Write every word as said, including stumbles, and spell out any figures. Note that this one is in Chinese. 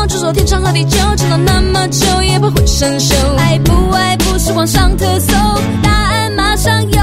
执着天长和地久，撑了那么久也不会生锈。爱不爱不是皇上特搜，答案马上有。